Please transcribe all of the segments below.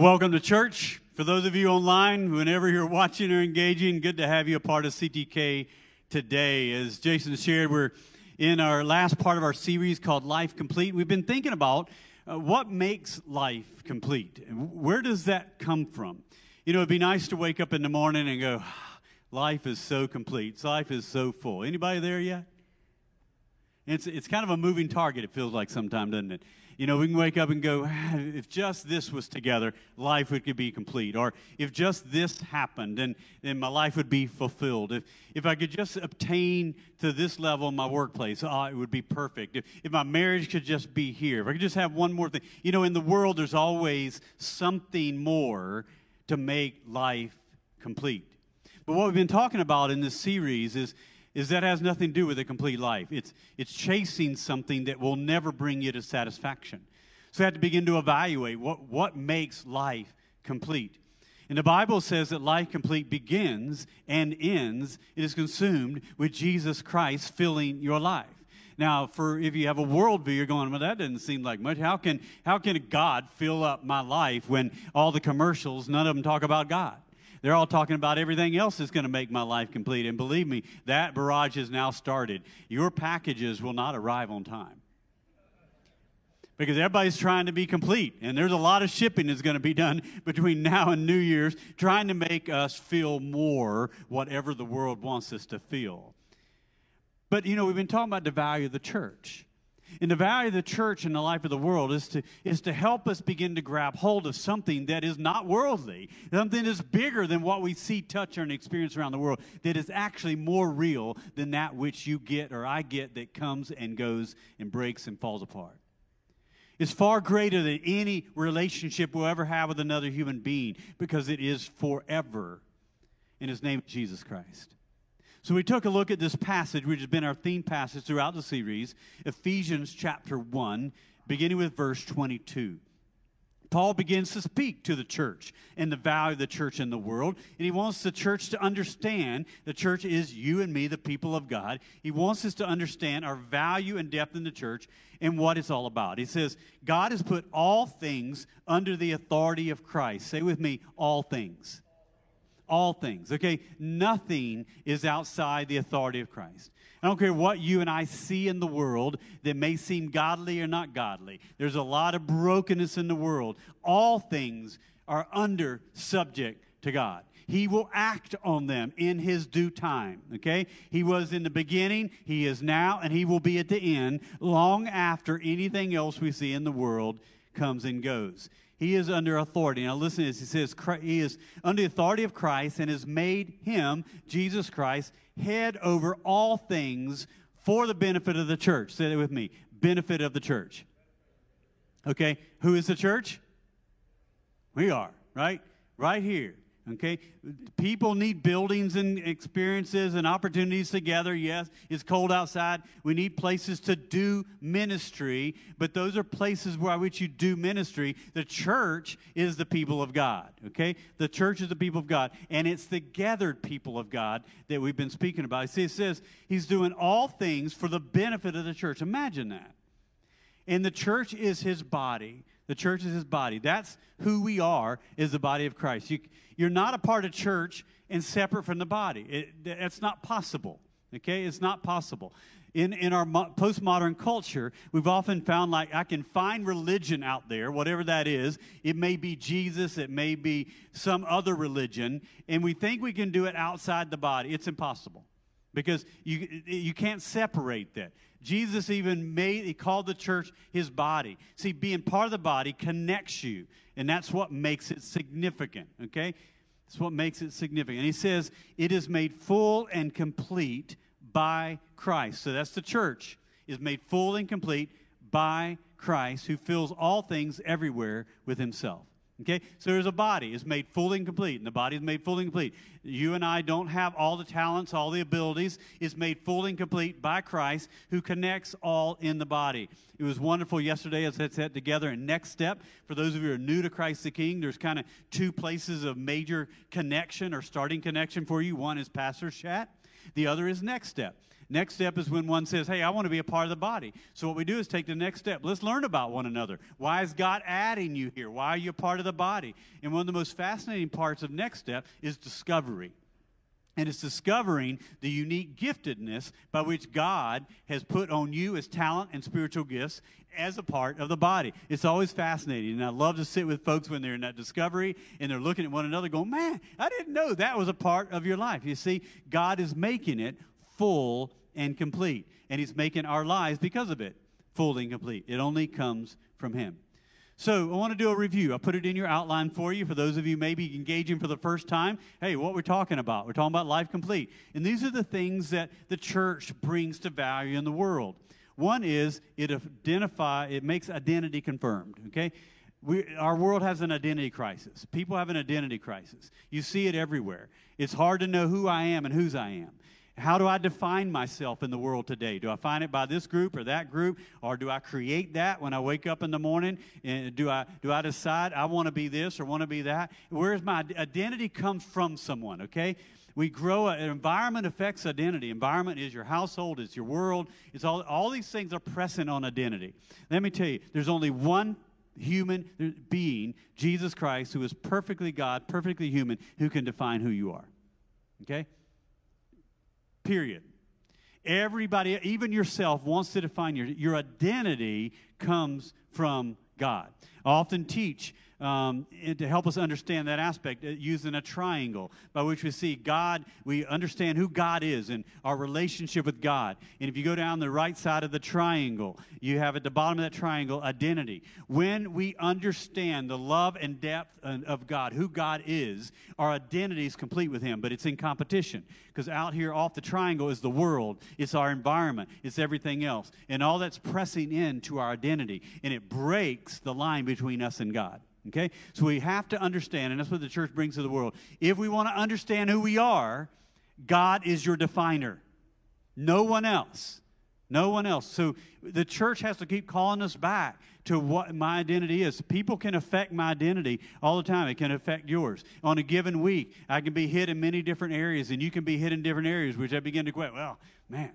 Well, welcome to church. For those of you online, whenever you're watching or engaging, good to have you a part of CTK today. As Jason shared, we're in our last part of our series called Life Complete. We've been thinking about what makes life complete. Where does that come from? You know, it'd be nice to wake up in the morning and go, life is so complete. Life is so full. Anybody there yet? It's kind of a moving target, it feels like sometimes, doesn't it? You know, we can wake up and go, if just this was together, life would be complete. Or if just this happened, then my life would be fulfilled. If I could just obtain to this level in my workplace, it would be perfect. If my marriage could just be here. If I could just have one more thing. You know, in the world, there's always something more to make life complete. But what we've been talking about in this series is that has nothing to do with a complete life. It's chasing something that will never bring you to satisfaction. So you have to begin to evaluate what makes life complete. And the Bible says that life complete begins and ends, it is consumed with Jesus Christ filling your life. Now, if you have a worldview, you're going, well, that doesn't seem like much. How can God fill up my life when all the commercials, none of them talk about God? They're all talking about everything else that's going to make my life complete. And believe me, that barrage has now started. Your packages will not arrive on time. Because everybody's trying to be complete. And there's a lot of shipping that's going to be done between now and New Year's, trying to make us feel more whatever the world wants us to feel. But, you know, we've been talking about the value of the church. And the value of the church in the life of the world is to help us begin to grab hold of something that is not worldly, something that's bigger than what we see, touch, and experience around the world, that is actually more real than that which you get or I get that comes and goes and breaks and falls apart. It's far greater than any relationship we'll ever have with another human being because it is forever. In His name, Jesus Christ. So we took a look at this passage, which has been our theme passage throughout the series, Ephesians chapter 1, beginning with verse 22. Paul begins to speak to the church and the value of the church in the world, and he wants the church to understand the church is you and me, the people of God. He wants us to understand our value and depth in the church and what it's all about. He says, God has put all things under the authority of Christ. Say with me, all things. All things, okay? Nothing is outside the authority of Christ. I don't care what you and I see in the world that may seem godly or not godly. There's a lot of brokenness in the world. All things are under subject to God. He will act on them in His due time, okay? He was in the beginning, He is now, and He will be at the end, long after anything else we see in the world comes and goes. He is under authority. Now listen to this. He says He is under the authority of Christ and has made Him, Jesus Christ, head over all things for the benefit of the church. Say that with me. Benefit of the church. Okay. Who is the church? We are, right? Right here. Okay, people need buildings and experiences and opportunities together. Yes, it's cold outside. We need places to do ministry, but those are places by which you do ministry. The church is the people of God, okay? The church is the people of God, and it's the gathered people of God that we've been speaking about. See, it says He's doing all things for the benefit of the church. Imagine that. And the church is His body. The church is His body. That's who we are, is the body of Christ. You're not a part of church and separate from the body. That's not possible, okay? It's not possible. In our postmodern culture, we've often found like I can find religion out there, whatever that is. It may be Jesus. It may be some other religion. And we think we can do it outside the body. It's impossible because you can't separate that. Jesus even He called the church His body. See, being part of the body connects you, and that's what makes it significant, okay? That's what makes it significant. And He says, it is made full and complete by Christ. So that's the church, is made full and complete by Christ, who fills all things everywhere with Himself. Okay, so there's a body. It's made fully and complete, and the body is made fully and complete. You and I don't have all the talents, all the abilities. It's made fully and complete by Christ, who connects all in the body. It was wonderful yesterday as I sat together. And next step, for those of you who are new to Christ the King, there's kind of two places of major connection or starting connection for you. One is Pastor's Chat. The other is Next Step. Next step is when one says, hey, I want to be a part of the body. So what we do is take the next step. Let's learn about one another. Why is God adding you here? Why are you a part of the body? And one of the most fascinating parts of next step is discovery. And it's discovering the unique giftedness by which God has put on you as talent and spiritual gifts as a part of the body. It's always fascinating. And I love to sit with folks when they're in that discovery and they're looking at one another going, man, I didn't know that was a part of your life. You see, God is making it full and complete. And He's making our lives, because of it, full and complete. It only comes from Him. So I want to do a review. I put it in your outline for you. For those of you maybe engaging for the first time, hey, what we're talking about. We're talking about life complete. And these are the things that the church brings to value in the world. One is it makes identity confirmed, okay? Our world has an identity crisis. People have an identity crisis. You see it everywhere. It's hard to know who I am and whose I am. How do I define myself in the world today? Do I find it by this group or that group? Or do I create that when I wake up in the morning? And do I decide I want to be this or want to be that? Where's my identity comes from someone, okay? We grow, an environment affects identity. Environment is your household, it's your world. It's all these things are pressing on identity. Let me tell you, there's only one human being, Jesus Christ, who is perfectly God, perfectly human, who can define who you are, okay? Period. Everybody, even yourself, wants to define your identity comes from God. I often teach to help us understand that aspect using a triangle by which we see God, we understand who God is and our relationship with God. And if you go down the right side of the triangle, you have at the bottom of that triangle identity. When we understand the love and depth of God, who God is, our identity is complete with Him, but it's in competition. Because out here off the triangle is the world, it's our environment, it's everything else. And all that's pressing into our identity, and it breaks the line between us and God. Okay? So we have to understand, and that's what the church brings to the world. If we want to understand who we are, God is your definer. No one else. No one else. So the church has to keep calling us back to what my identity is. People can affect my identity all the time. It can affect yours. On a given week, I can be hit in many different areas, and you can be hit in different areas, which I begin to go, well, man.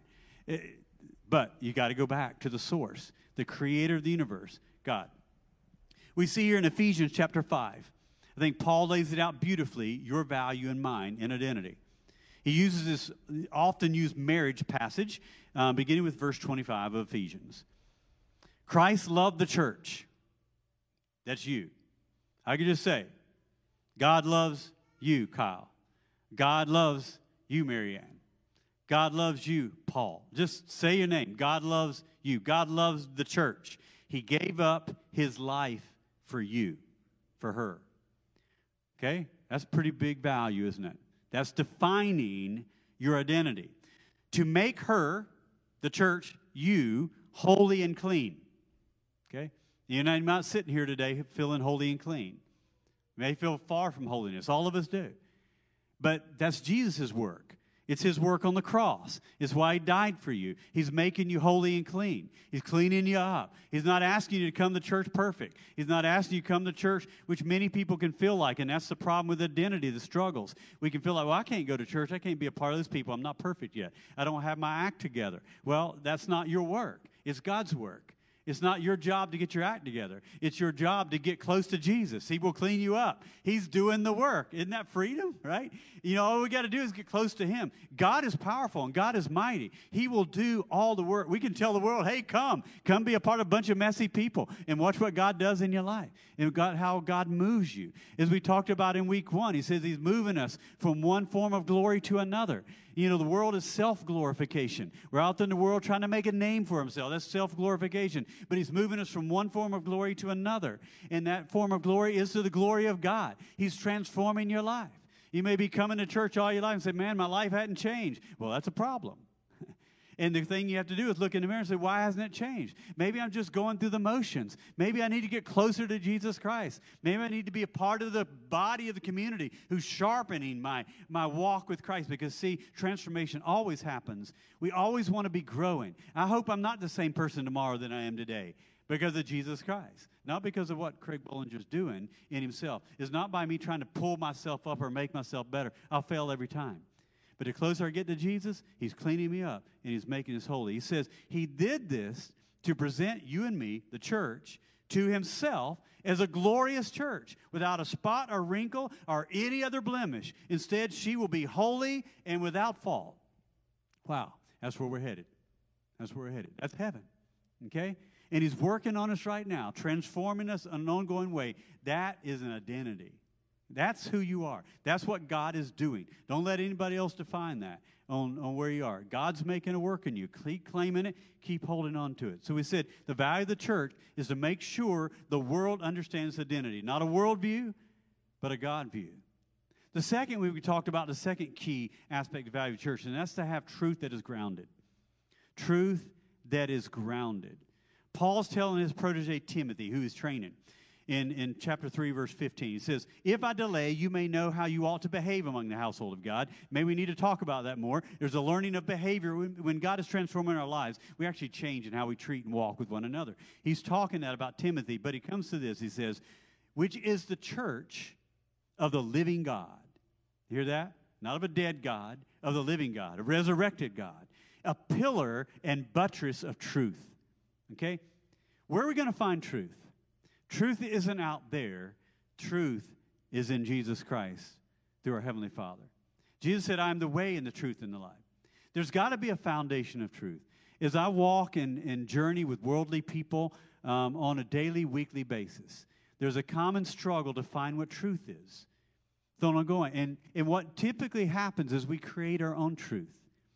But you got to go back to the source, the creator of the universe, God. We see here in Ephesians chapter 5, I think Paul lays it out beautifully, your value and mine in identity. He uses this often used marriage passage, beginning with verse 25 of Ephesians. Christ loved the church. That's you. I could just say, God loves you, Kyle. God loves you, Marianne. God loves you, Paul. Just say your name. God loves you. God loves the church. He gave up His life for you, for her. Okay? That's pretty big value, isn't it? That's defining your identity. To make her, the church, you, holy and clean. Okay? You're not sitting here today feeling holy and clean. You may feel far from holiness. All of us do. But that's Jesus' work. It's His work on the cross. It's why He died for you. He's making you holy and clean. He's cleaning you up. He's not asking you to come to church perfect. He's not asking you to come to church, which many people can feel like, and that's the problem with identity, the struggles. We can feel like, well, I can't go to church. I can't be a part of those people. I'm not perfect yet. I don't have my act together. Well, that's not your work. It's God's work. It's not your job to get your act together. It's your job to get close to Jesus. He will clean you up. He's doing the work. Isn't that freedom, right? You know, all we got to do is get close to Him. God is powerful and God is mighty. He will do all the work. We can tell the world, hey, come be a part of a bunch of messy people and watch what God does in your life and how God moves you. As we talked about in week 1, He says He's moving us from one form of glory to another. You know, the world is self-glorification. We're out there in the world trying to make a name for ourselves. That's self-glorification. But He's moving us from one form of glory to another. And that form of glory is to the glory of God. He's transforming your life. You may be coming to church all your life and say, man, my life hadn't changed. Well, that's a problem. And the thing you have to do is look in the mirror and say, why hasn't it changed? Maybe I'm just going through the motions. Maybe I need to get closer to Jesus Christ. Maybe I need to be a part of the body of the community who's sharpening my walk with Christ. Because, see, transformation always happens. We always want to be growing. I hope I'm not the same person tomorrow than I am today because of Jesus Christ. Not because of what Craig Bollinger's doing in himself. It's not by me trying to pull myself up or make myself better. I'll fail every time. But the closer I get to Jesus, he's cleaning me up and he's making us holy. He says he did this to present you and me, the church, to himself as a glorious church without a spot or wrinkle or any other blemish. Instead, she will be holy and without fault. Wow, that's where we're headed. That's where we're headed. That's heaven, okay? And he's working on us right now, transforming us in an ongoing way. That is an identity. That's who you are. That's what God is doing. Don't let anybody else define that on where you are. God's making a work in you. Keep claiming it. Keep holding on to it. So we said the value of the church is to make sure the world understands identity. Not a worldview, but a God view. The second, we talked about the second key aspect of value of church, and that's to have truth that is grounded. Truth that is grounded. Paul's telling his protege Timothy, who he's training, in chapter 3, verse 15. He says, if I delay, you may know how you ought to behave among the household of God. Maybe we need to talk about that more. There's a learning of behavior. When God is transforming our lives, we actually change in how we treat and walk with one another. He's talking that about Timothy, but he comes to this. He says, which is the church of the living God. You hear that? Not of a dead God, of the living God, a resurrected God, a pillar and buttress of truth. Okay? Where are we going to find truth? Truth isn't out there. Truth is in Jesus Christ through our Heavenly Father. Jesus said, I am the way and the truth and the life. There's got to be a foundation of truth. As I walk and journey with worldly people on a daily, weekly basis, there's a common struggle to find what truth is. So I'm going. And what typically happens is we create our own truth.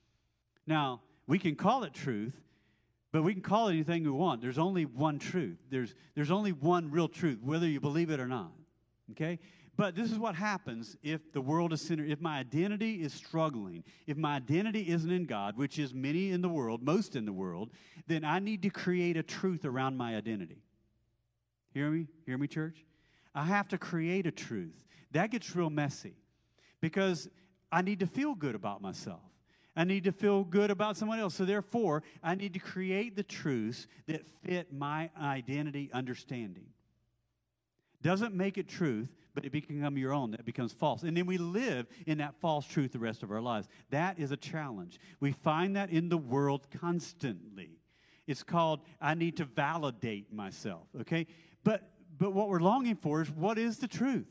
Now, we can call it truth, but we can call it anything we want. There's only one truth. There's only one real truth, whether you believe it or not. Okay? But this is what happens if the world is centered, if my identity is struggling, if my identity isn't in God, which is many in the world, most in the world, then I need to create a truth around my identity. Hear me? Hear me, church? I have to create a truth. That gets real messy because I need to feel good about myself. I need to feel good about someone else. So therefore, I need to create the truths that fit my identity understanding. Doesn't make it truth, but it becomes your own. That becomes false. And then we live in that false truth the rest of our lives. That is a challenge. We find that in the world constantly. It's called, I need to validate myself, okay? But what we're longing for is, what is the truth?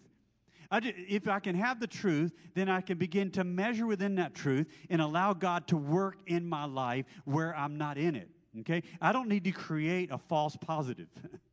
If I can have the truth, then I can begin to measure within that truth and allow God to work in my life where I'm not in it, okay? I don't need to create a false positive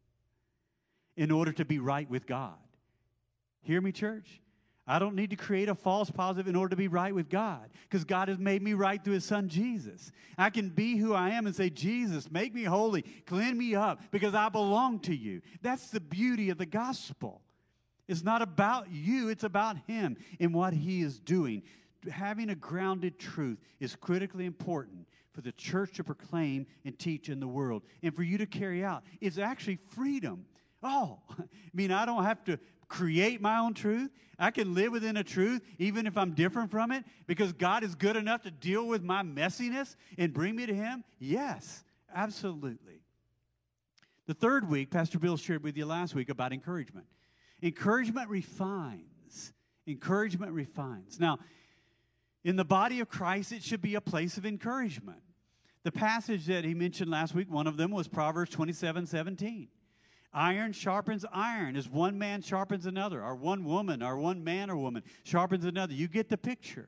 in order to be right with God. Hear me, church? I don't need to create a false positive in order to be right with God because God has made me right through his son, Jesus. I can be who I am and say, Jesus, make me holy, clean me up because I belong to you. That's the beauty of the gospel. It's not about you, it's about him and what he is doing. Having a grounded truth is critically important for the church to proclaim and teach in the world and for you to carry out. It's actually freedom. Oh, I mean, I don't have to create my own truth. I can live within a truth even if I'm different from it because God is good enough to deal with my messiness and bring me to him. Yes, absolutely. The third week, Pastor Bill shared with you last week about encouragement. Encouragement refines. Encouragement refines. Now, in the body of Christ, it should be a place of encouragement. The passage that he mentioned last week, one of them was Proverbs 27:17. Iron sharpens iron as one man sharpens another, or one woman, or one man or woman sharpens another. You get the picture.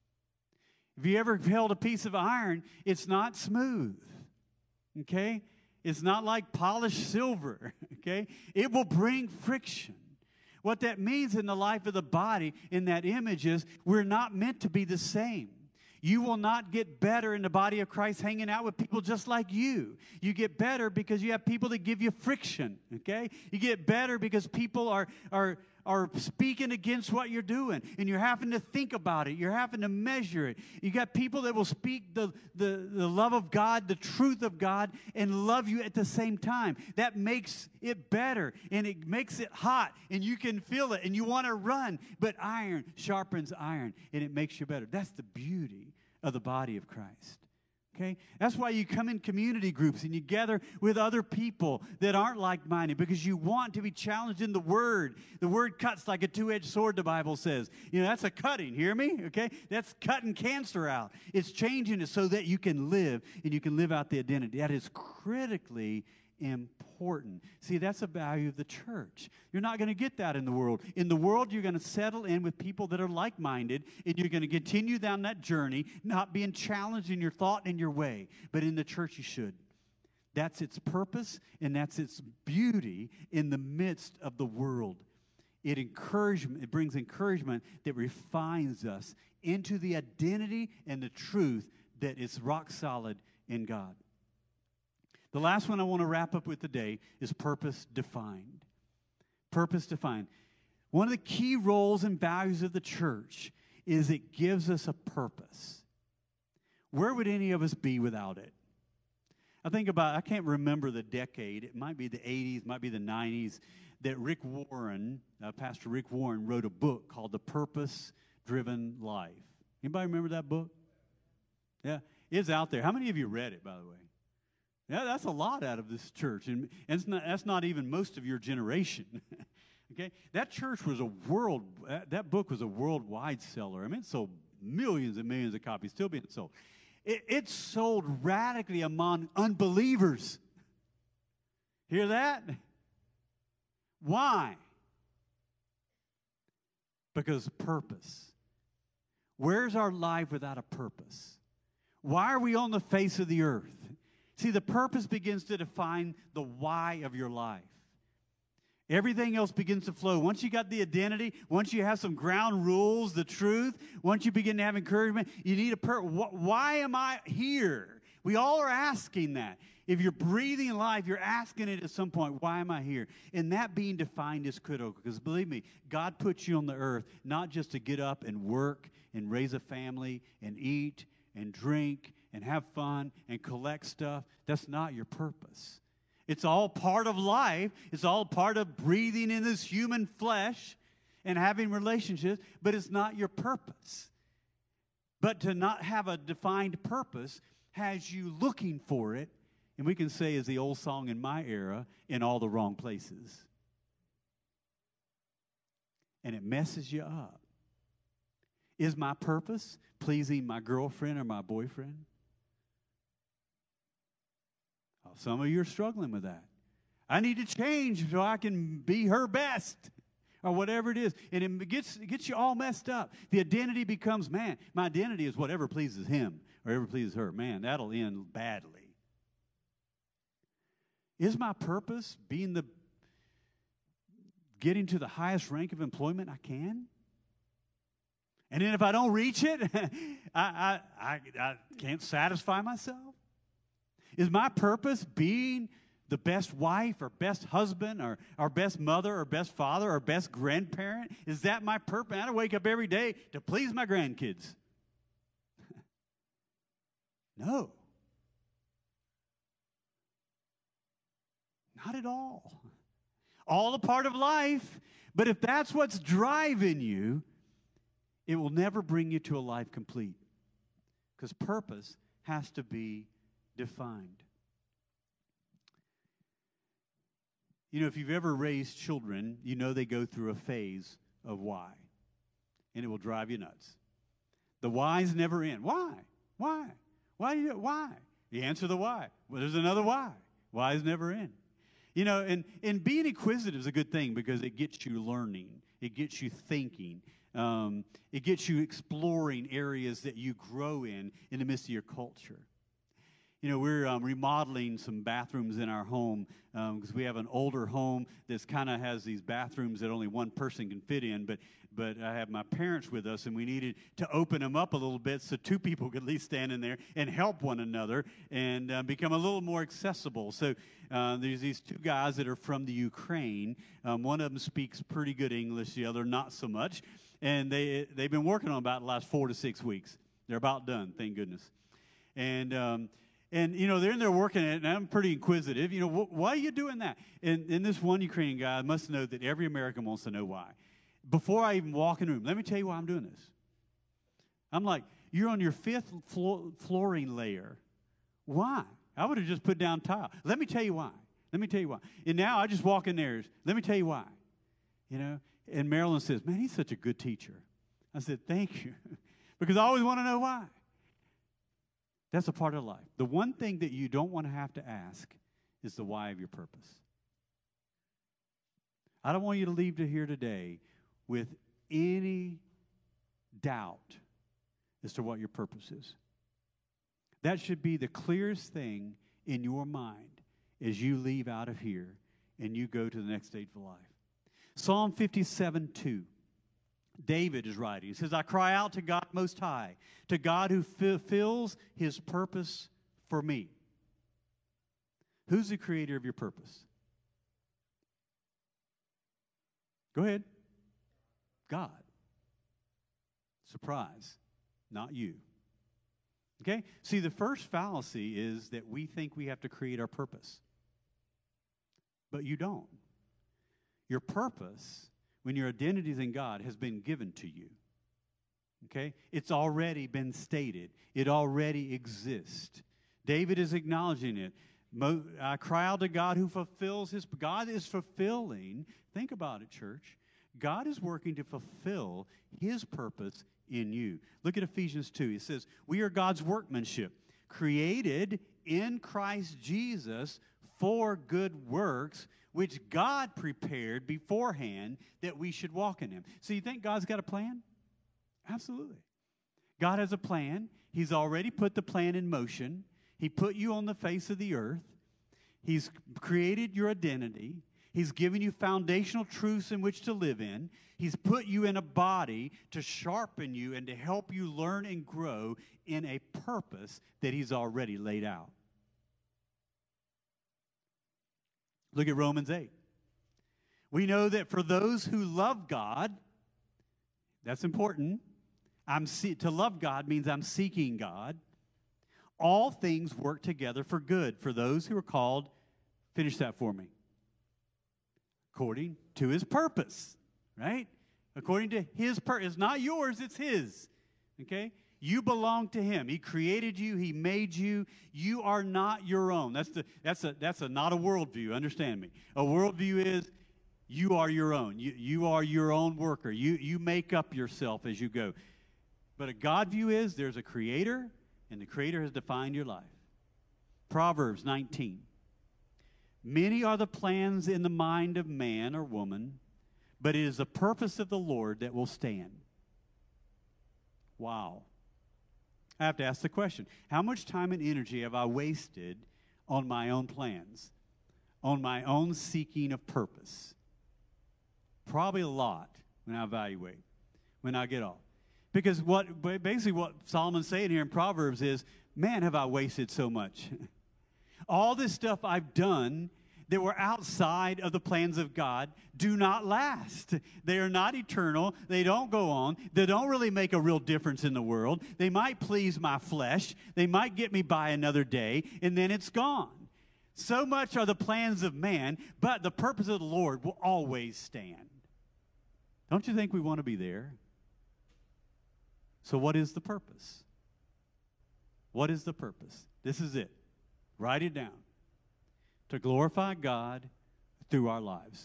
If you ever held a piece of iron, it's not smooth, okay? It's not like polished silver, okay? It will bring friction. What that means in the life of the body, in that image, is we're not meant to be the same. You will not get better in the body of Christ hanging out with people just like you. You get better because you have people that give you friction, okay? You get better because people are speaking against what you're doing, and you're having to think about it. You're having to measure it. You got people that will speak the love of God, the truth of God, and love you at the same time. That makes it better, and it makes it hot, and you can feel it, and you want to run. But iron sharpens iron, and it makes you better. That's the beauty of the body of Christ. Okay? That's why you come in community groups and you gather with other people that aren't like-minded, because you want to be challenged in the Word. The Word cuts like a two-edged sword, the Bible says. That's a cutting, hear me? Okay? That's cutting cancer out. It's changing it so that you can live, and you can live out the identity. That is critically important. See, that's the value of the church. You're not going to get that in the world. In the world, you're going to settle in with people that are like-minded, and you're going to continue down that journey, not being challenged in your thought and your way. But in the church, you should. That's its purpose, and that's its beauty in the midst of the world. It brings encouragement that refines us into the identity and the truth that is rock solid in God. The last one I want to wrap up with today is purpose defined. Purpose defined. One of the key roles and values of the church is it gives us a purpose. Where would any of us be without it? I can't remember the decade. It might be the 80s, might be the 90s, that Pastor Rick Warren, wrote a book called The Purpose-Driven Life. Anybody remember that book? Yeah, it's out there. How many of you read it, by the way? Yeah, that's a lot out of this church, and that's not even most of your generation. Okay, that book was a worldwide seller. I mean, it sold millions and millions of copies, still being sold. It sold radically among unbelievers. Hear that? Why? Because purpose. Where's our life without a purpose? Why are we on the face of the earth? See, the purpose begins to define the why of your life. Everything else begins to flow. Once you got the identity, once you have some ground rules, the truth, once you begin to have encouragement, you need a purpose. Why am I here? We all are asking that. If you're breathing life, you're asking it at some point, why am I here? And that being defined is critical, because believe me, God puts you on the earth not just to get up and work and raise a family and eat and drink and have fun and collect stuff. That's not your purpose. It's all part of life. It's all part of breathing in this human flesh and having relationships, but it's not your purpose. But to not have a defined purpose has you looking for it, and we can say, as the old song in my era, in all the wrong places. And it messes you up. Is my purpose pleasing my girlfriend or my boyfriend? Oh, some of you are struggling with that. I need to change so I can be her best, or whatever it is. And it gets you all messed up. The identity becomes, man, my identity is whatever pleases him or whatever pleases her. Man, that'll end badly. Is my purpose getting to the highest rank of employment I can? And then if I don't reach it, I can't satisfy myself. Is my purpose being the best wife or best husband or best mother or best father or best grandparent? Is that my purpose? I wake up every day to please my grandkids. No. Not at all. All a part of life. But if that's what's driving you, it will never bring you to a life complete, because purpose has to be defined. If you've ever raised children, you know they go through a phase of why, and it will drive you nuts. The whys never end. Why? Why? Why do you do it? Why? You answer the why. Well, there's another why. Whys never end. And being inquisitive is a good thing, because it gets you learning. It gets you thinking. It gets you exploring areas that you grow in the midst of your culture. We're remodeling some bathrooms in our home, because we have an older home that's kind of has these bathrooms that only one person can fit in, but I have my parents with us, and we needed to open them up a little bit so two people could at least stand in there and help one another and become a little more accessible. So there's these two guys that are from the Ukraine. One of them speaks pretty good English, the other not so much. And they've been working on about the last 4 to 6 weeks. They're about done, thank goodness. And they're in there working at it, and I'm pretty inquisitive. Why are you doing that? And this one Ukrainian guy must know that every American wants to know why. Before I even walk in the room, let me tell you why I'm doing this. I'm like, you're on your 5th flooring layer Why? I would have just put down tile. Let me tell you why. Let me tell you why. And now I just walk in there. Let me tell you why. You know, and Marilyn says, man, he's such a good teacher. I said, thank you. Because I always want to know why. That's a part of life. The one thing that you don't want to have to ask is the why of your purpose. I don't want you to leave to here today with any doubt as to what your purpose is. That should be the clearest thing in your mind as you leave out of here and you go to the next stage of life. Psalm 57:2. David is writing. He says, I cry out to God Most High, to God who fulfills his purpose for me. Who's the creator of your purpose? Go ahead. God. Surprise. Not you. Okay? See, the first fallacy is that we think we have to create our purpose. But you don't. Your purpose, when your identity is in God, has been given to you. Okay? It's already been stated. It already exists. David is acknowledging it. I cry out to God who fulfills his... God is fulfilling... Think about it, church. God is working to fulfill his purpose in you. Look at Ephesians 2. It says, we are God's workmanship, created in Christ Jesus for good works, which God prepared beforehand that we should walk in him. So you think God's got a plan? Absolutely. God has a plan. He's already put the plan in motion. He put you on the face of the earth. He's created your identity. He's given you foundational truths in which to live in. He's put you in a body to sharpen you and to help you learn and grow in a purpose that he's already laid out. Look at Romans 8. We know that for those who love God, that's important. To love God means I'm seeking God. All things work together for good for those who are called, finish that for me, according to his purpose, right? According to his purpose. It's not yours, it's his, okay? You belong to him. He created you. He made you. You are not your own. That's not a worldview. Understand me. A worldview is you are your own. You are your own worker. You make up yourself as you go. But a God view is there's a creator, and the creator has defined your life. Proverbs 19. Many are the plans in the mind of man or woman, but it is the purpose of the Lord that will stand. Wow. I have to ask the question, how much time and energy have I wasted on my own plans, on my own seeking of purpose? Probably a lot when I evaluate, when I get off. Because basically what Solomon's saying here in Proverbs is, man, have I wasted so much. All this stuff I've done that were outside of the plans of God do not last. They are not eternal. They don't go on. They don't really make a real difference in the world. They might please my flesh. They might get me by another day, and then it's gone. So much are the plans of man, but the purpose of the Lord will always stand. Don't you think we want to be there? So what is the purpose? What is the purpose? This is it. Write it down. To glorify God through our lives.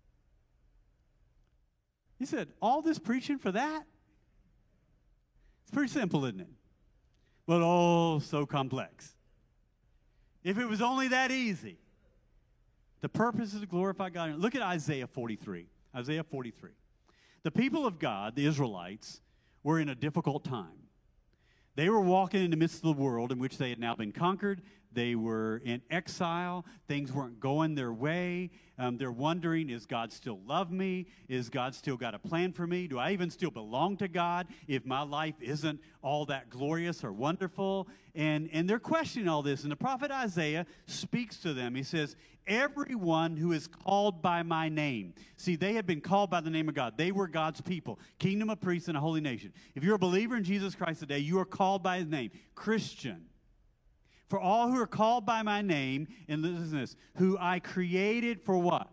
He said, all this preaching for that? It's pretty simple, isn't it? But oh, so complex. If it was only that easy. The purpose is to glorify God. Look at Isaiah 43. Isaiah 43. The people of God, the Israelites, were in a difficult time. They were walking in the midst of the world in which they had now been conquered. They were in exile. Things weren't going their way. They're wondering, is God still love me? Is God still got a plan for me? Do I even still belong to God if my life isn't all that glorious or wonderful? And they're questioning all this. And the prophet Isaiah speaks to them. He says, everyone who is called by my name. See, they had been called by the name of God. They were God's people, kingdom of priests and a holy nation. If you're a believer in Jesus Christ today, you are called by his name, Christian. For all who are called by my name, and listen to this, who I created for what?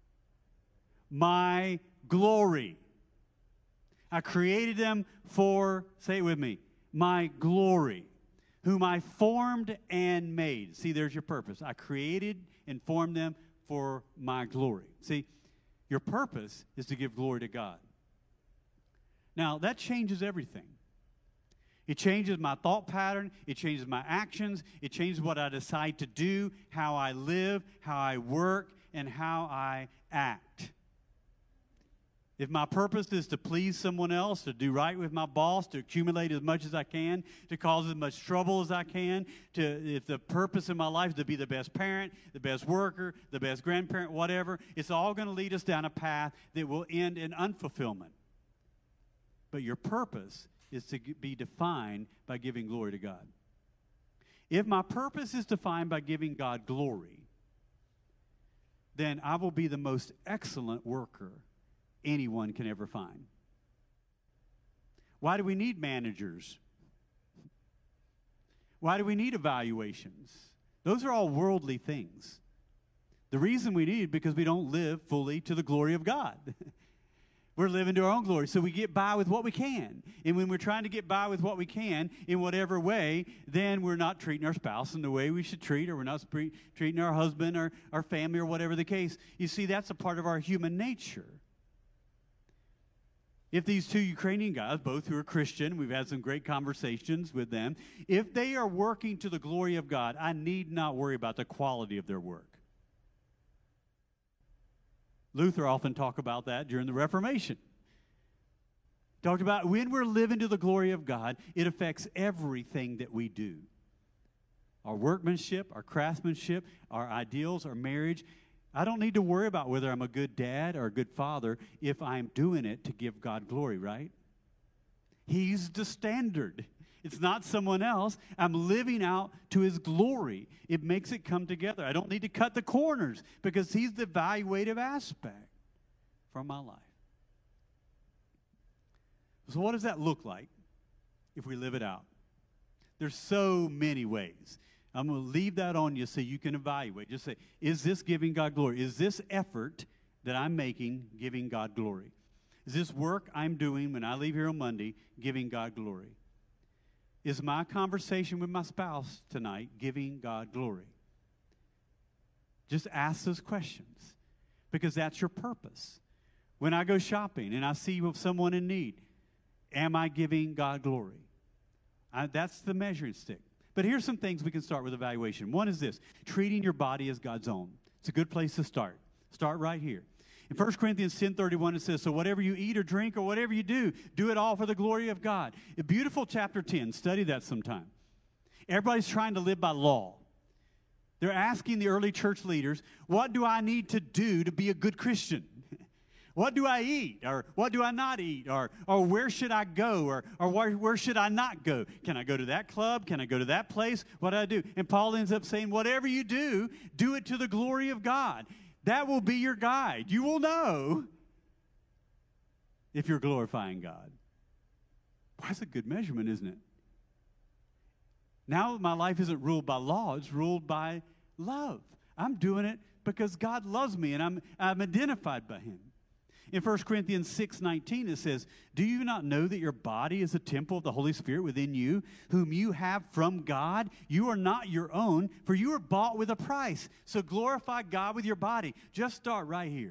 My glory. I created them for, say it with me, my glory. whom I formed and made. See, there's your purpose. I created and formed them for my glory. See, your purpose is to give glory to God. Now, that changes everything. It changes my thought pattern. It changes my actions. It changes what I decide to do, how I live, how I work, and how I act. If my purpose is to please someone else, to do right with my boss, to accumulate as much as I can, to cause as much trouble as I can, if the purpose in my life is to be the best parent, the best worker, the best grandparent, whatever, it's all going to lead us down a path that will end in unfulfillment. But your purpose is to be defined by giving glory to God. If my purpose is defined by giving God glory, then I will be the most excellent worker anyone can ever find. Why do we need managers? Why do we need evaluations? Those are all worldly things. The reason we need it because we don't live fully to the glory of God. We're living to our own glory, so we get by with what we can. And when we're trying to get by with what we can in whatever way, then we're not treating our spouse in the way we should treat, or we're not treating our husband or our family or whatever the case. You see, that's a part of our human nature. If these two Ukrainian guys, both who are Christian, we've had some great conversations with them, if they are working to the glory of God, I need not worry about the quality of their work. Luther often talked about that during the Reformation. Talked about when we're living to the glory of God, it affects everything that we do. Our workmanship, our craftsmanship, our ideals, our marriage. I don't need to worry about whether I'm a good dad or a good father if I'm doing it to give God glory, right? He's the standard. It's not someone else. I'm living out to his glory. It makes it come together. I don't need to cut the corners because he's the evaluative aspect from my life. So what does that look like if we live it out? There's so many ways. I'm going to leave that on you so you can evaluate. Just say, is this giving God glory? Is this effort that I'm making giving God glory? Is this work I'm doing when I leave here on Monday giving God glory? Is my conversation with my spouse tonight giving God glory? Just ask those questions because that's your purpose. When I go shopping and I see someone in need, am I giving God glory? That's the measuring stick. But here's some things we can start with evaluation. One is this, treating your body as God's own. It's a good place to start. Start right here. In 1 Corinthians 10:31, it says, so whatever you eat or drink or whatever you do it all for the glory of God. A beautiful chapter 10. Study that sometime. Everybody's trying to live by law. They're asking the early church leaders, what do I need to do to be a good Christian? What do I eat? Or what do I not eat? Or where should I go? Or where should I not go? Can I go to that club? Can I go to that place? What do I do? And Paul ends up saying, whatever you do it to the glory of God. That will be your guide. You will know if you're glorifying God. Well, that's a good measurement, isn't it? Now my life isn't ruled by law. It's ruled by love. I'm doing it because God loves me, and I'm identified by him. In 1 Corinthians 6:19, it says, do you not know that your body is a temple of the Holy Spirit within you, whom you have from God? You are not your own, for you are bought with a price. So glorify God with your body. Just start right here.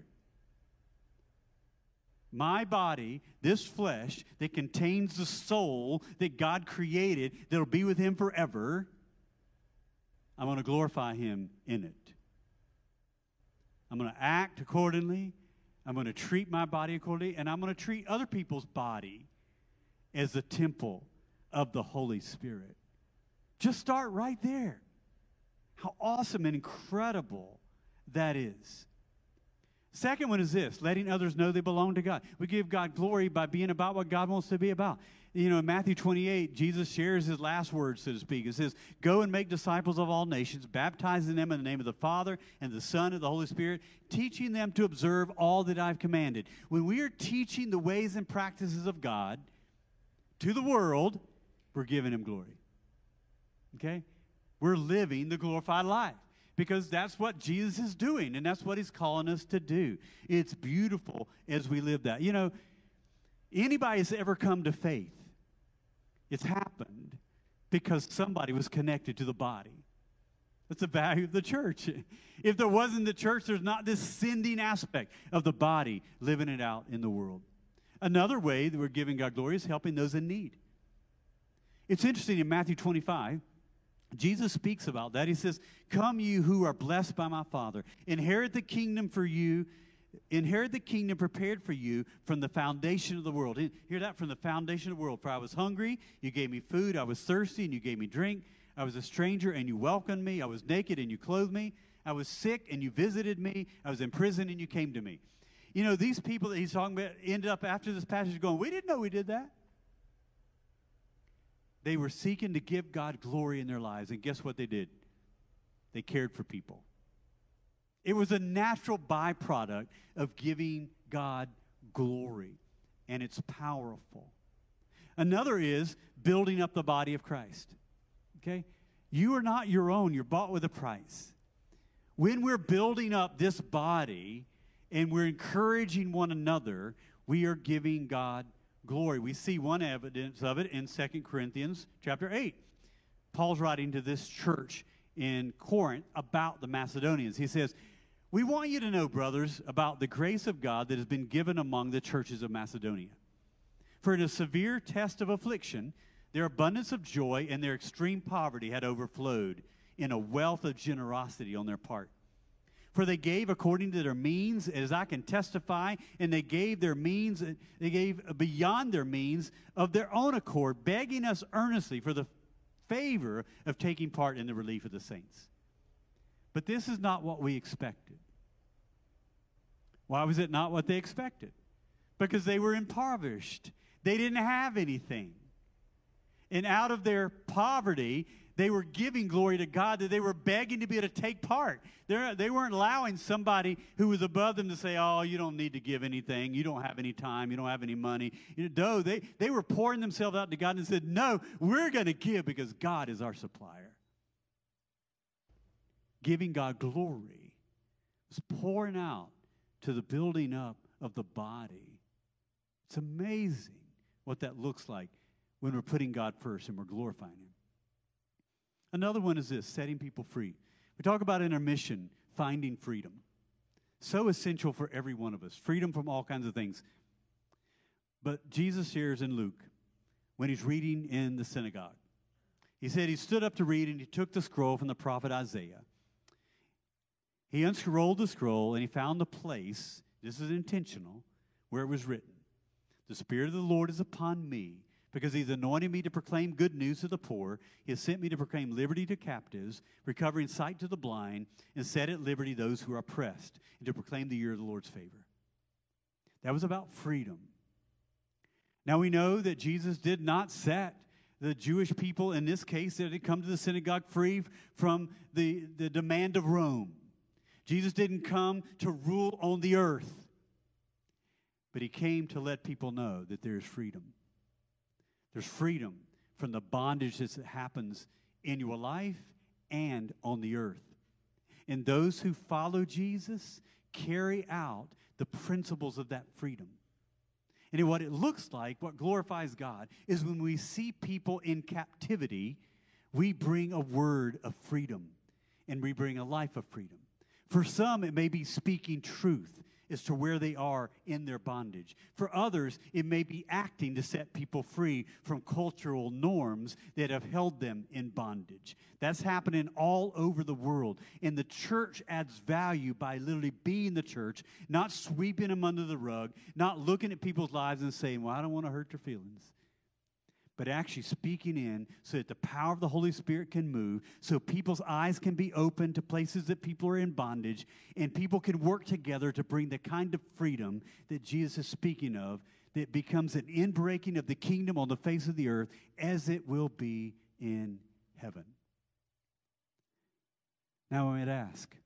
My body, this flesh that contains the soul that God created, that will be with him forever, I'm going to glorify him in it. I'm going to act accordingly. I'm going to treat my body accordingly, and I'm going to treat other people's body as a temple of the Holy Spirit. Just start right there. How awesome and incredible that is. Second one is this, letting others know they belong to God. We give God glory by being about what God wants to be about. You know, in Matthew 28, Jesus shares his last words, so to speak. It says, go and make disciples of all nations, baptizing them in the name of the Father and the Son and the Holy Spirit, teaching them to observe all that I've commanded. When we are teaching the ways and practices of God to the world, we're giving him glory. Okay? We're living the glorified life because that's what Jesus is doing, and that's what he's calling us to do. It's beautiful as we live that. You know, anybody that's ever come to faith, it's happened because somebody was connected to the body. That's the value of the church. If there wasn't the church, there's not this sending aspect of the body living it out in the world. Another way that we're giving God glory is helping those in need. It's interesting in Matthew 25, Jesus speaks about that. He says, "Come you who are blessed by my Father, inherit the kingdom prepared for you from the foundation of the world." Hear that? From the foundation of the world. "For I was hungry, you gave me food. I was thirsty, and you gave me drink. I was a stranger, and you welcomed me. I was naked, and you clothed me. I was sick, and you visited me. I was in prison, and you came to me." You know, these people that he's talking about ended up after this passage going, "We didn't know we did that." They were seeking to give God glory in their lives, and guess what they did? They cared for people. It was a natural byproduct of giving God glory, and it's powerful. Another is building up the body of Christ. Okay? You are not your own. You're bought with a price. When we're building up this body and we're encouraging one another, we are giving God glory. We see one evidence of it in 2 Corinthians chapter 8. Paul's writing to this church in Corinth about the Macedonians. He says, "We want you to know, brothers, about the grace of God that has been given among the churches of Macedonia. For in a severe test of affliction, their abundance of joy and their extreme poverty had overflowed in a wealth of generosity on their part. For they gave according to their means, as I can testify, and they gave beyond their means of their own accord, begging us earnestly for the favor of taking part in the relief of the saints. But this is not what we expected." Why was it not what they expected? Because they were impoverished. They didn't have anything. And out of their poverty, they were giving glory to God, that they were begging to be able to take part. They weren't allowing somebody who was above them to say, "Oh, you don't need to give anything. You don't have any time. You don't have any money." No, they were pouring themselves out to God and said, "No, we're going to give because God is our supplier." Giving God glory was pouring out to the building up of the body. It's amazing what that looks like when we're putting God first and we're glorifying Him. Another one is this: setting people free. We talk about in our mission, finding freedom. So essential for every one of us. Freedom from all kinds of things. But Jesus shares in Luke, when he's reading in the synagogue, he said he stood up to read and he took the scroll from the prophet Isaiah. He unscrolled the scroll and he found the place, this is intentional, where it was written, "The Spirit of the Lord is upon me, because He's anointed me to proclaim good news to the poor. He has sent me to proclaim liberty to captives, recovering sight to the blind, and set at liberty those who are oppressed, and to proclaim the year of the Lord's favor." That was about freedom. Now we know that Jesus did not set the Jewish people, in this case, that had come to the synagogue, free from the demand of Rome. Jesus didn't come to rule on the earth, but He came to let people know that there's freedom. There's freedom from the bondage that happens in your life and on the earth. And those who follow Jesus carry out the principles of that freedom. And what it looks like, what glorifies God, is when we see people in captivity, we bring a word of freedom and we bring a life of freedom. For some, it may be speaking truth as to where they are in their bondage. For others, it may be acting to set people free from cultural norms that have held them in bondage. That's happening all over the world. And the church adds value by literally being the church, not sweeping them under the rug, not looking at people's lives and saying, "Well, I don't want to hurt their feelings." But actually speaking in so that the power of the Holy Spirit can move, so people's eyes can be open to places that people are in bondage, and people can work together to bring the kind of freedom that Jesus is speaking of, that becomes an inbreaking of the kingdom on the face of the earth as it will be in heaven. Now I might ask,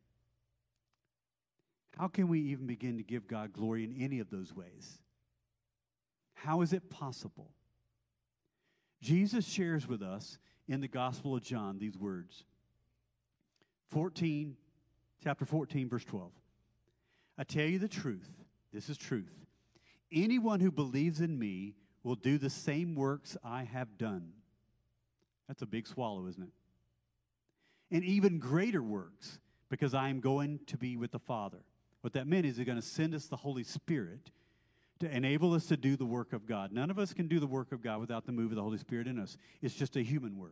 how can we even begin to give God glory in any of those ways? How is it possible? Jesus shares with us in the Gospel of John these words. Chapter 14, verse 12. "I tell you the truth," this is truth, "anyone who believes in me will do the same works I have done." That's a big swallow, isn't it? And even greater works, because I am going to be with the Father. What that meant is He's going to send us the Holy Spirit to enable us to do the work of God. None of us can do the work of God without the move of the Holy Spirit in us. It's just a human work.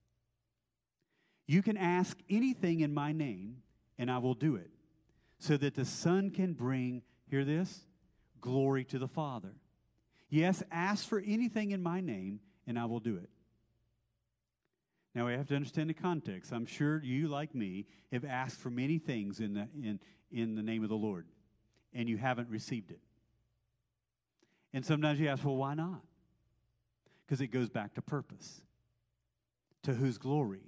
You can ask anything in my name, and I will do it, so that the Son can bring, hear this, glory to the Father. Yes, ask for anything in my name, and I will do it. Now, we have to understand the context. I'm sure you, like me, have asked for many things in the name of the Lord, and you haven't received it. And sometimes you ask, well, why not? Because it goes back to purpose. To whose glory?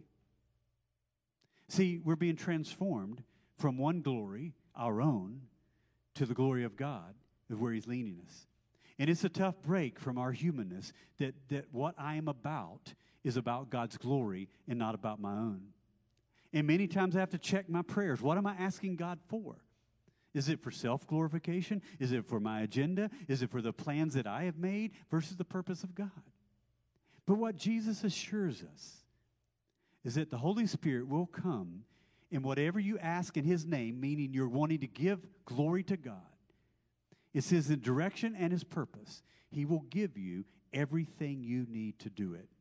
See, we're being transformed from one glory, our own, to the glory of God, of where He's leading us. And it's a tough break from our humanness that what I am about is about God's glory and not about my own. And many times I have to check my prayers. What am I asking God for? Is it for self-glorification? Is it for my agenda? Is it for the plans that I have made versus the purpose of God? But what Jesus assures us is that the Holy Spirit will come in whatever you ask in His name, meaning you're wanting to give glory to God. It says in direction and His purpose, He will give you everything you need to do it.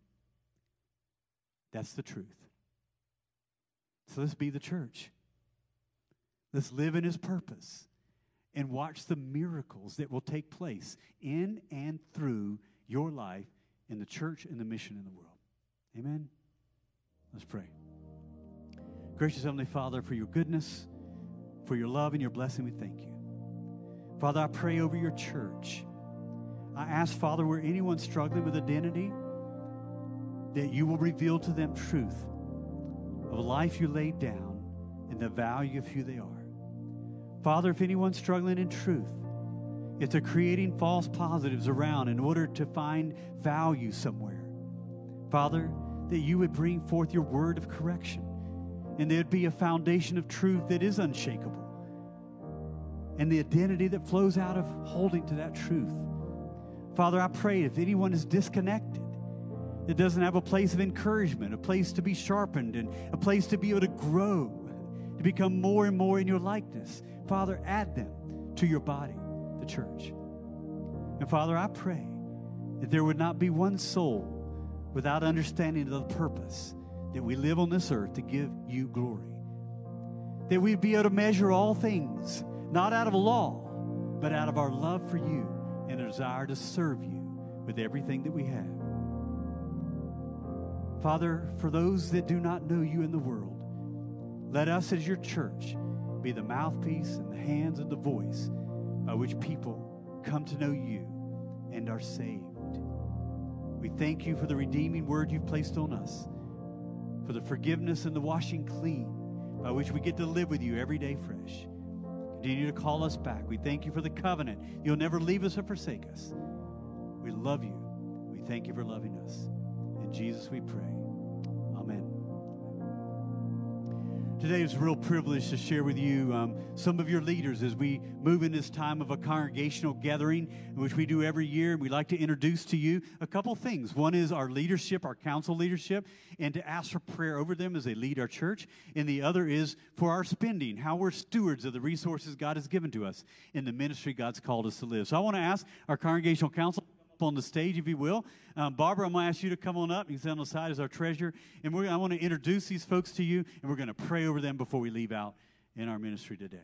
That's the truth. So let's be the church. Let's live in His purpose and watch the miracles that will take place in and through your life in the church and the mission in the world. Amen? Let's pray. Gracious Heavenly Father, for your goodness, for your love and your blessing, we thank you. Father, I pray over your church. I ask, Father, where anyone's struggling with identity, that you will reveal to them truth of a life you laid down and the value of who they are. Father, if anyone's struggling in truth, if they're creating false positives around in order to find value somewhere, Father, that you would bring forth your word of correction, and there'd be a foundation of truth that is unshakable, and the identity that flows out of holding to that truth. Father, I pray if anyone is disconnected, that doesn't have a place of encouragement, a place to be sharpened, and a place to be able to grow, to become more and more in your likeness, Father, add them to your body, the church. And Father, I pray that there would not be one soul without understanding of the purpose that we live on this earth to give you glory. That we'd be able to measure all things, not out of law, but out of our love for you and a desire to serve you with everything that we have. Father, for those that do not know you in the world, let us as your church be the mouthpiece and the hands and the voice by which people come to know you and are saved. We thank you for the redeeming word you've placed on us, for the forgiveness and the washing clean by which we get to live with you every day fresh. Continue to call us back. We thank you for the covenant. You'll never leave us or forsake us. We love you. We thank you for loving us. In Jesus we pray. Amen. Today is a real privilege to share with you some of your leaders as we move in this time of a congregational gathering, which we do every year. We'd like to introduce to you a couple things. One is our leadership, our council leadership, and to ask for prayer over them as they lead our church. And the other is for our spending, how we're stewards of the resources God has given to us in the ministry God's called us to live. So I want to ask our congregational council on the stage, if you will. Barbara, I'm going to ask you to come on up. You can sit on the side as our treasurer. And I want to introduce these folks to you, and we're going to pray over them before we leave out in our ministry today.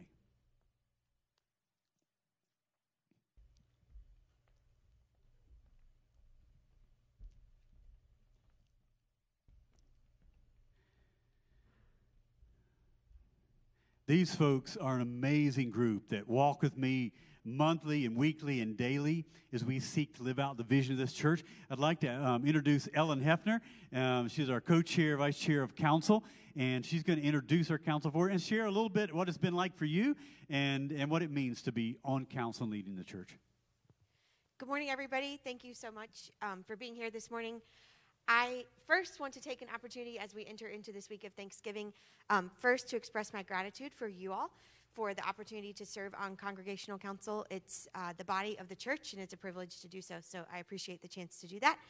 These folks are an amazing group that walk with me monthly and weekly and daily as we seek to live out the vision of this church. I'd like to introduce Ellen Hefner. She's our co-chair, vice chair of council, and she's going to introduce our council for her and share a little bit what it's been like for you and what it means to be on council and leading the church. Good morning, everybody. Thank you so much for being here this morning. I first want to take an opportunity as we enter into this week of Thanksgiving, first to express my gratitude for you all for the opportunity to serve on Congregational Council. It's the body of the church, and it's a privilege to do so, so I appreciate the chance to do that.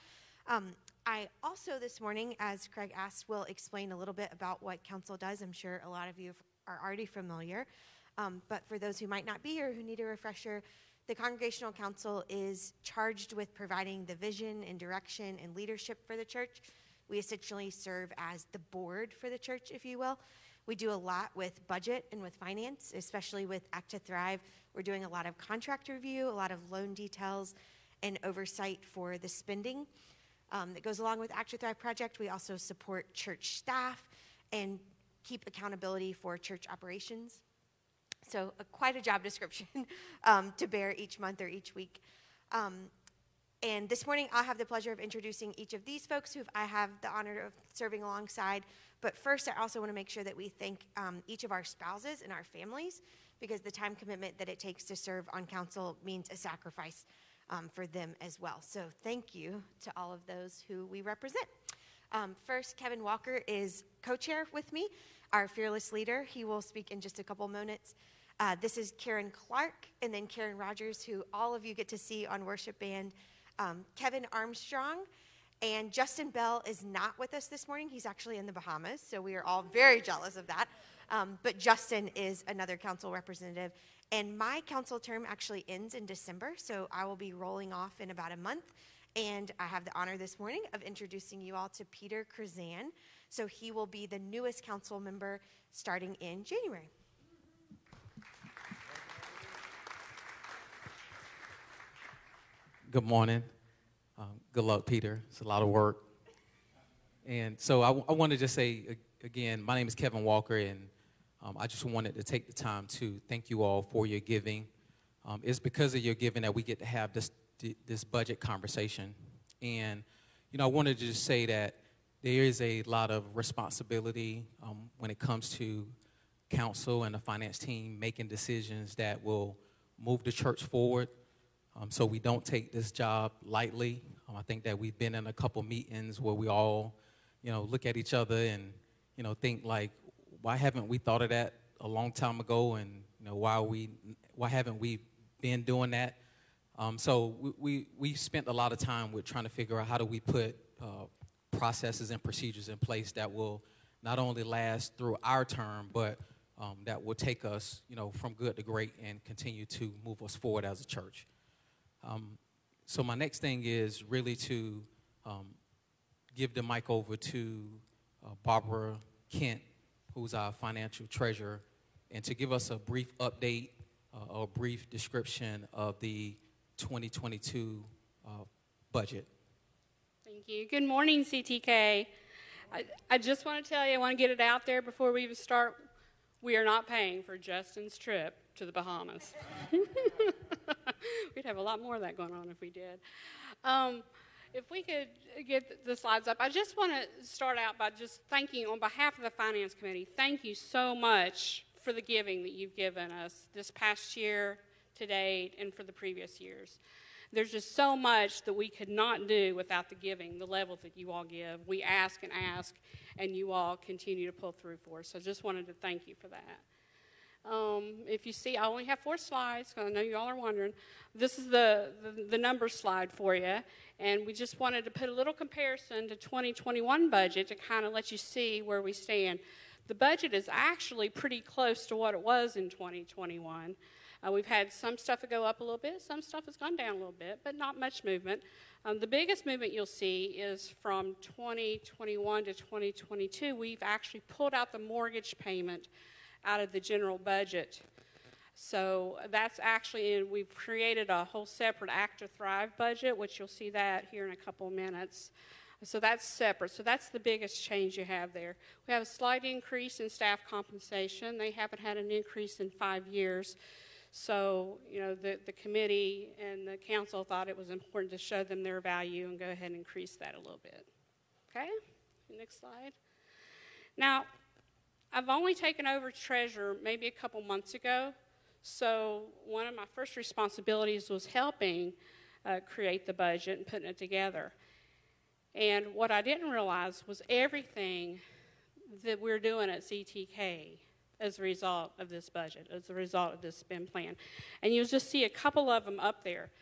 I also this morning, as Craig asked, will explain a little bit about what council does. I'm sure a lot of you are already familiar, but for those who might not be or who need a refresher, the Congregational Council is charged with providing the vision and direction and leadership for the church. We essentially serve as the board for the church, if you will. We do a lot with budget and with finance, especially with Act to Thrive. We're doing a lot of contract review, a lot of loan details, and oversight for the spending that goes along with Act to Thrive project. We also support church staff and keep accountability for church operations. So quite a job description to bear each month or each week. And this morning, I'll have the pleasure of introducing each of these folks who I have the honor of serving alongside. But first, I also want to make sure that we thank each of our spouses and our families, because the time commitment that it takes to serve on council means a sacrifice for them as well. So thank you to all of those who we represent. First, Kevin Walker is co-chair with me, our fearless leader. He will speak in just a couple minutes. This is Karen Clark, and then Karen Rogers, who all of you get to see on Worship Band. Kevin Armstrong, and Justin Bell is not with us this morning. He's actually in the Bahamas, so we are all very jealous of that. But Justin is another council representative. And my council term actually ends in December, so I will be rolling off in about a month. And I have the honor this morning of introducing you all to Peter Krzan. So he will be the newest council member starting in January. Good morning. Good luck, Peter. It's a lot of work. And so I want to just say, again, my name is Kevin Walker, and I just wanted to take the time to thank you all for your giving. It's because of your giving that we get to have this budget conversation. And, I wanted to just say that there is a lot of responsibility when it comes to council and the finance team making decisions that will move the church forward. So we don't take this job lightly. I think that we've been in a couple meetings where we all, look at each other and, think like, why haven't we thought of that a long time ago? And, why haven't we been doing that? So we spent a lot of time with trying to figure out how do we put processes and procedures in place that will not only last through our term, but that will take us, from good to great and continue to move us forward as a church. So my next thing is really to give the mic over to Barbara Kent, who's our financial treasurer, and to give us a brief update, a brief description of the 2022 budget. Thank you. Good morning, CTK. I just want to tell you, I want to get it out there before we even start. We are not paying for Justin's trip to the Bahamas. We'd have a lot more of that going on if we did. If we could get the slides up, I just want to start out by just thanking, on behalf of the Finance Committee, thank you so much for the giving that you've given us this past year, to date, and for the previous years. There's just so much that we could not do without the giving, the levels that you all give. We ask, and you all continue to pull through for us. So just wanted to thank you for that. If you see, I only have 4 slides, because I know you all are wondering. This is the number slide for you, and we just wanted to put a little comparison to 2021 budget to kind of let you see where we stand. The budget is actually pretty close to what it was in 2021. We've had some stuff go up a little bit, some stuff has gone down a little bit, but not much movement. The biggest movement you'll see is from 2021 to 2022. We've actually pulled out the mortgage payment out of the general budget. So that's actually, we've created a whole separate Act to Thrive budget, which you'll see that here in a couple of minutes. So that's separate. So that's the biggest change you have there. We have a slight increase in staff compensation. They haven't had an increase in 5 years. So, the committee and the council thought it was important to show them their value and go ahead and increase that a little bit. Okay? Next slide. Now, I've only taken over treasurer maybe a couple months ago, so one of my first responsibilities was helping create the budget and putting it together. And what I didn't realize was everything that we're doing at CTK as a result of this budget, as a result of this spend plan. And you'll just see a couple of them up there.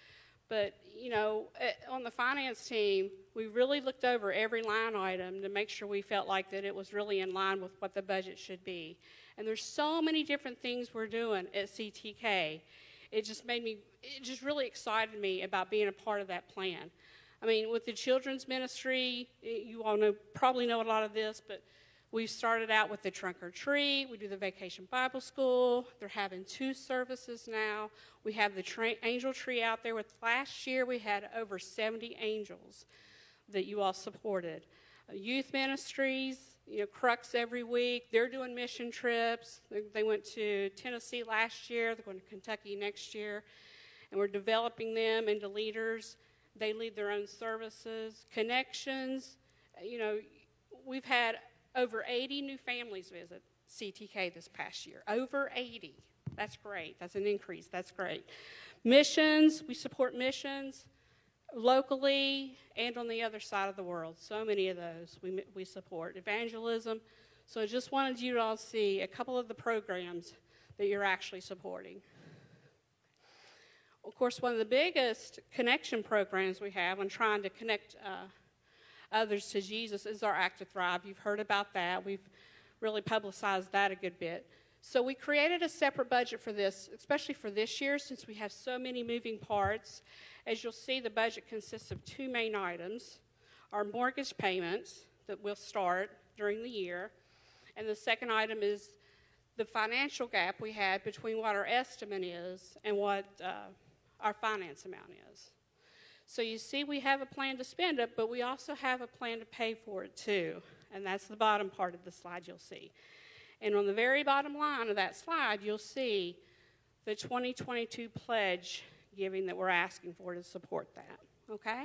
But, on the finance team, we really looked over every line item to make sure we felt like that it was really in line with what the budget should be. And there's so many different things we're doing at CTK. It just really excited me about being a part of that plan. I mean, with the children's ministry, you all probably know a lot of this, but we started out with the trunk or treat. We do the vacation Bible school. They're having 2 services now. We have the angel tree out there. Last year, we had over 70 angels that you all supported. Youth ministries, Crux every week. They're doing mission trips. They went to Tennessee last year. They're going to Kentucky next year. And we're developing them into leaders. They lead their own services. Connections, we've had over 80 new families visit CTK this past year. Over 80. That's great. That's an increase. That's great. Missions, we support missions locally and on the other side of the world. So many of those we support. Evangelism. So I just wanted you to all see a couple of the programs that you're actually supporting. Of course, one of the biggest connection programs we have on trying to connect others to Jesus is our Act to Thrive. You've heard about that. We've really publicized that a good bit. So we created a separate budget for this, especially for this year, since we have so many moving parts. As you'll see, the budget consists of 2 main items: our mortgage payments that will start during the year, and the second item is the financial gap we had between what our estimate is and what our finance amount is. So you see, we have a plan to spend it, but we also have a plan to pay for it too, and that's the bottom part of the slide you'll see. And on the very bottom line of that slide, you'll see the 2022 pledge giving that we're asking for to support that, okay?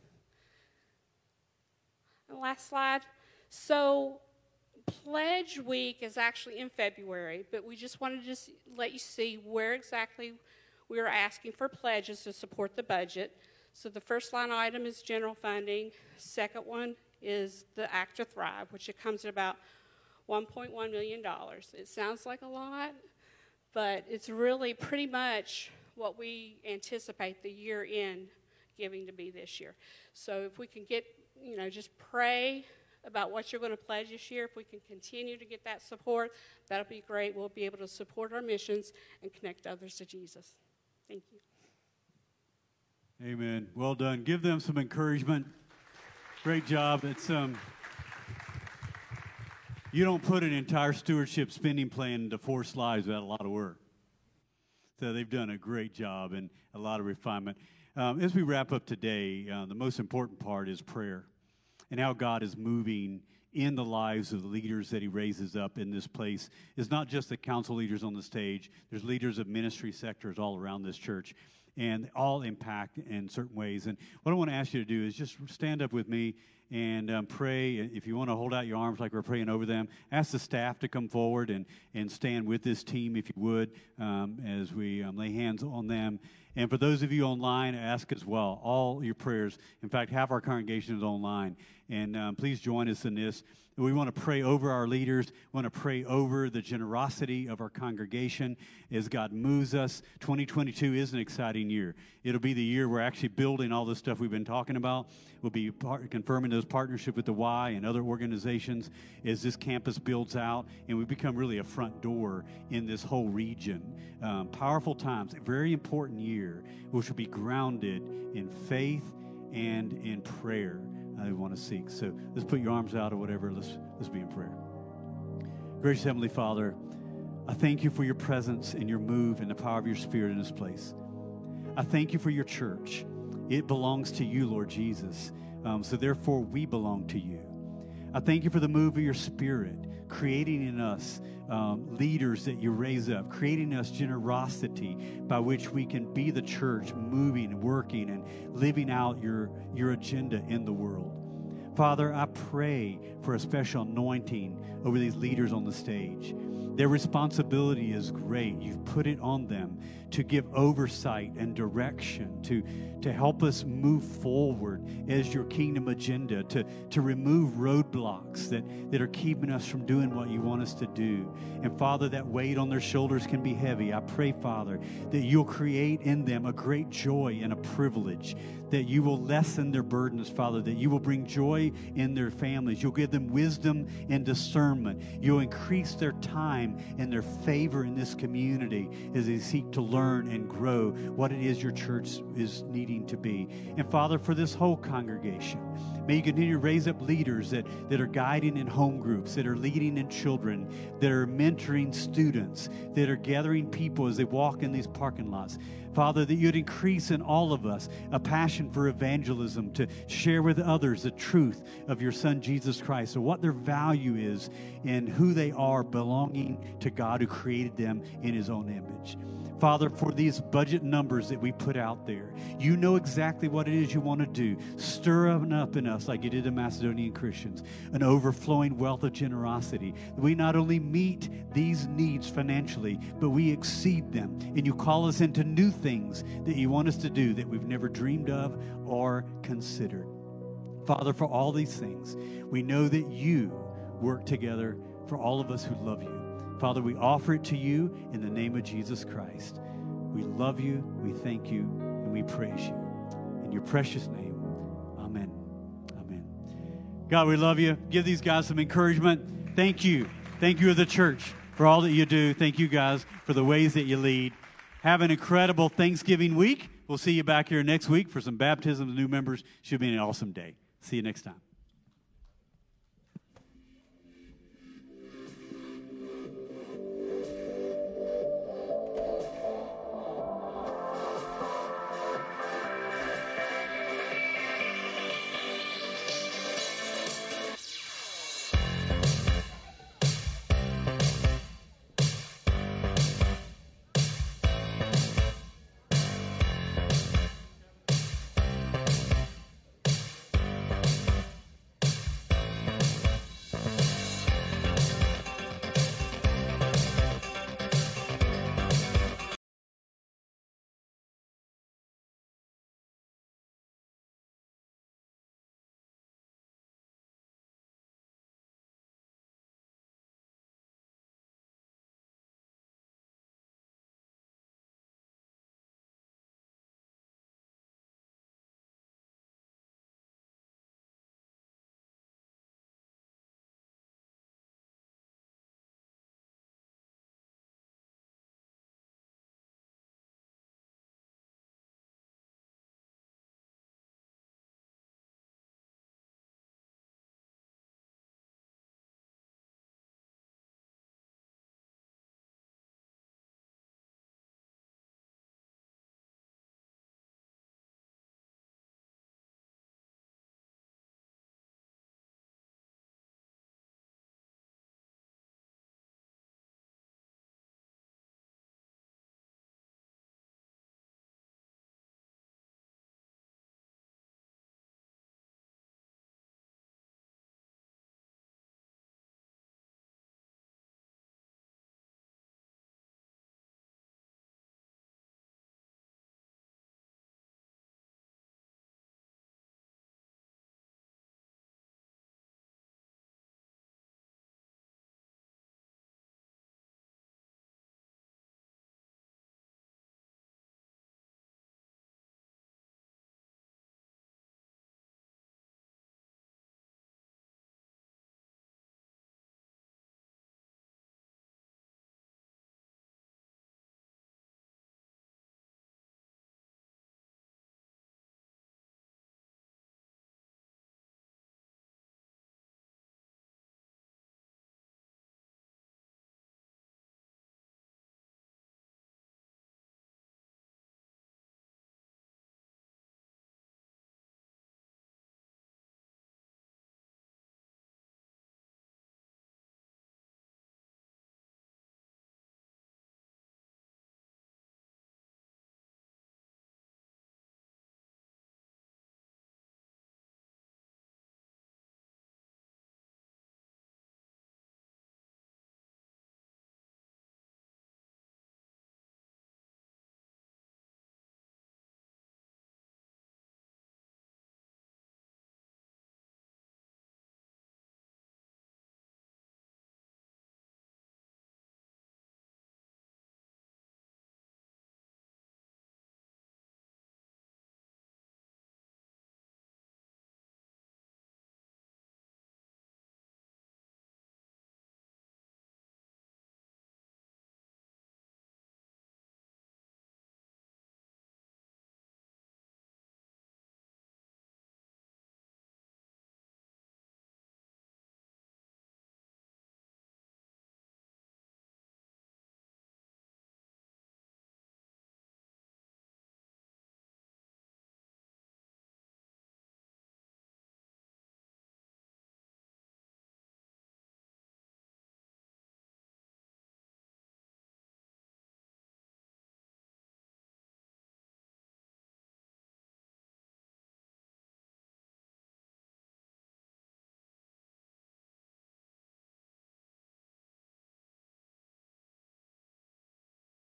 The last slide. So Pledge Week is actually in February, but we just wanted to let you see where exactly we are asking for pledges to support the budget. So the first line item is general funding. Second one is the Act to Thrive, which it comes at about $1.1 million. It sounds like a lot, but it's really pretty much what we anticipate the year-end giving to be this year. So if we can get, just pray about what you're going to pledge this year. If we can continue to get that support, that'll be great. We'll be able to support our missions and connect others to Jesus. Thank you. Amen. Well done. Give them some encouragement. Great job. It's you don't put an entire stewardship spending plan into 4 slides without a lot of work. So they've done a great job and a lot of refinement. As we wrap up today, the most important part is prayer and how God is moving in the lives of the leaders that he raises up in this place. It's not just the council leaders on the stage. There's leaders of ministry sectors all around this church, and all impact in certain ways. And what I want to ask you to do is just stand up with me and pray. If you want to hold out your arms like we're praying over them, ask the staff to come forward and stand with this team, if you would, as we lay hands on them. And for those of you online, ask as well, all your prayers. In fact, half our congregation is online. And please join us in this. We want to pray over our leaders. We want to pray over the generosity of our congregation as God moves us. 2022 is an exciting year. It'll be the year we're actually building all the stuff we've been talking about. We'll be confirming those partnerships with the Y and other organizations as this campus builds out, and we become really a front door in this whole region. Powerful times, a very important year, which will be grounded in faith and in prayer. I want to seek. So let's put your arms out or whatever. Let's be in prayer. Gracious Heavenly Father, I thank you for your presence and your move and the power of your Spirit in this place. I thank you for your church. It belongs to you, Lord Jesus. So therefore, we belong to you. I thank you for the move of your Spirit, creating in us leaders that you raise up, creating us generosity by which we can be the church, moving and working and living out your agenda in the world. Father, I pray for a special anointing over these leaders on the stage. Their responsibility is great. You've put it on them to give oversight and direction, to help us move forward as your kingdom agenda, to remove roadblocks that are keeping us from doing what you want us to do. And Father, that weight on their shoulders can be heavy. I pray, Father, that you'll create in them a great joy and a privilege, that you will lessen their burdens, Father, that you will bring joy in their families. You'll give them wisdom and discernment. You'll increase their time and their favor in this community as they seek to learn and grow what it is your church is needing to be. And Father, for this whole congregation, may you continue to raise up leaders that are guiding in home groups, that are leading in children, that are mentoring students, that are gathering people as they walk in these parking lots. Father, that you'd increase in all of us a passion for evangelism, to share with others the truth of your Son, Jesus Christ, and what their value is and who they are belonging to God who created them in his own image. Father, for these budget numbers that we put out there, you know exactly what it is you want to do. Stir up in us, like you did the Macedonian Christians, an overflowing wealth of generosity. We not only meet these needs financially, but we exceed them. And you call us into new things that you want us to do that we've never dreamed of or considered. Father, for all these things, we know that you work together for all of us who love you. Father, we offer it to you in the name of Jesus Christ. We love you, we thank you, and we praise you. In your precious name, amen. Amen. God, we love you. Give these guys some encouragement. Thank you. Thank you as a church for all that you do. Thank you guys for the ways that you lead. Have an incredible Thanksgiving week. We'll see you back here next week for some baptisms of new members. Should be an awesome day. See you next time.